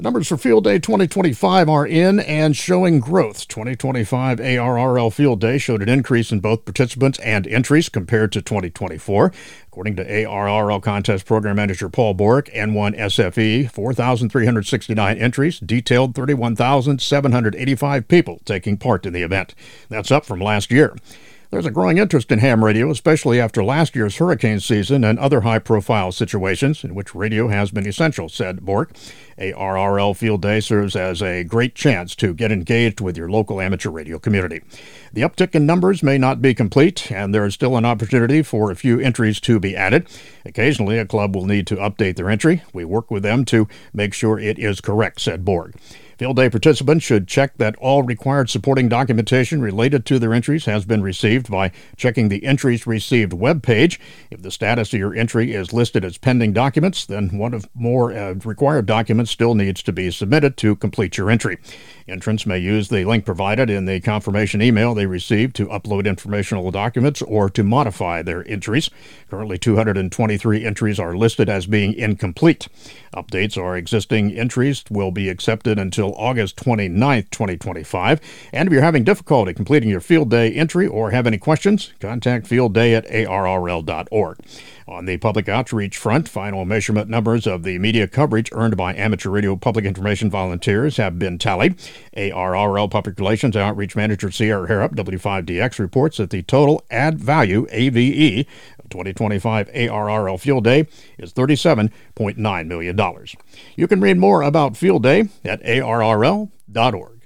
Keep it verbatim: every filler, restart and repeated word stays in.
Numbers for Field Day twenty twenty-five are in and showing growth. twenty twenty-five A R R L Field Day showed an increase in both participants and entries compared to twenty twenty-four. According to A R R L Contest Program Manager Paul Borick, N one S F E, four thousand three hundred sixty-nine entries detailed thirty-one thousand seven hundred eighty-five people taking part in the event. That's up from last year. There's a growing interest in ham radio, especially after last year's hurricane season and other high-profile situations in which radio has been essential, said Bork. A R R L Field Day serves as a great chance to get engaged with your local amateur radio community. The uptick in numbers may not be complete, and there is still an opportunity for a few entries to be added. Occasionally, a club will need to update their entry. We work with them to make sure it is correct, said Borg. Field Day participants should check that all required supporting documentation related to their entries has been received by checking the Entries Received webpage. If the status of your entry is listed as pending documents, then one of more uh, required documents still needs to be submitted to complete your entry. Entrants may use the link provided in the confirmation email they received to upload informational documents or to modify their entries. Currently, two hundred twenty-three entries are listed as being incomplete. Updates or existing entries will be accepted until August twenty-ninth, twenty twenty-five. And if you're having difficulty completing your Field Day entry or have any questions, contact fieldday at A R R L dot org. On the public outreach front, final measurement numbers of the media coverage earned by amateur radio public information volunteers have been tallied. A R R L Public Relations Outreach Manager Sierra Harrop, W five D X, reports that the total ad value, A V E, of twenty twenty-five A R R L Field Day is thirty-seven point nine million dollars. You can read more about Field Day at A R R L dot org.